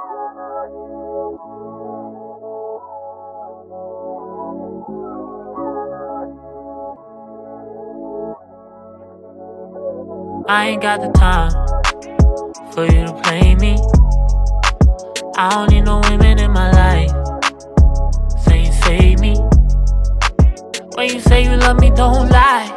I ain't got the time for you to play me. I don't need no women in my life saying save me. When you say you love me, don't lie,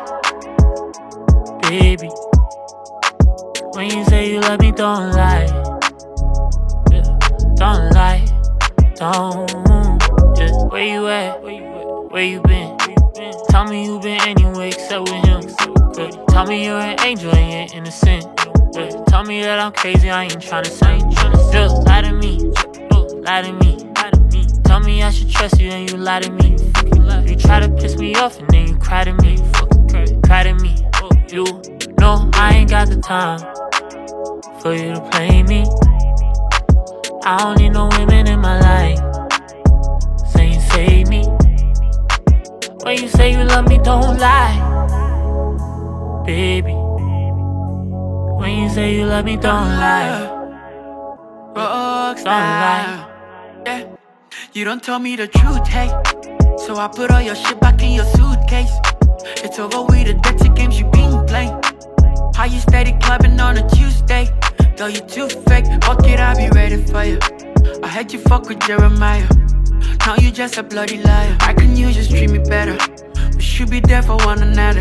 baby. When you say you love me, don't lie, yeah. Don't lie, don't, yeah. Where you at? Where you been? Tell me you been anywhere except with him, yeah. Tell me you're an angel and you're innocent, yeah. Tell me that I'm crazy, I ain't tryna say, yeah. Lie to me, lie to me. Tell me I should trust you and you lie to me. You try to piss me off and then you cry to me, cry to me. You know I ain't got the time for you to play me. I don't need no women in my life saying save me. When you say you love me, don't lie, baby. When you say you love me, don't lie, Rockstar. don't lie. Yeah. You don't tell me the truth, hey. So I put all your shit back in your suitcase. It's over with the dirty games you been playing. How you steady clubbing on a Tuesday? Though you too fake, fuck it, I'll be ready for you. I heard you fuck with Jeremiah. Now you just a bloody liar. Why can you just treat me better? We should be there for one another.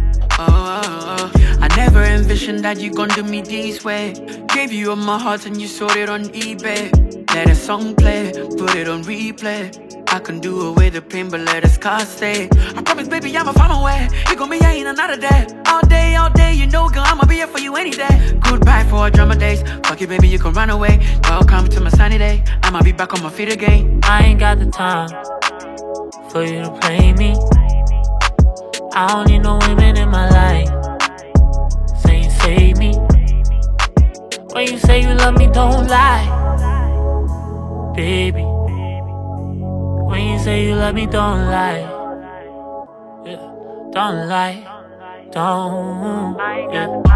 I never envisioned that you gon' do me this way. Gave you all my heart and you sold it on eBay. Let a song play, put it on replay. I can do away the pain, but let us car stay. I promise, baby, I'ma find my way. You gon' be here in another day. All day, you know, girl, I'ma be here for you any day. Goodbye for our drama days. Fuck it, baby, you can run away. Welcome to my sunny day. I'ma be back on my feet again. I ain't got the time for you to play me. I don't need no women in my life saying save me. When you say you love me, don't lie, baby. When you say you love me, don't lie, yeah. Don't lie, don't, yeah.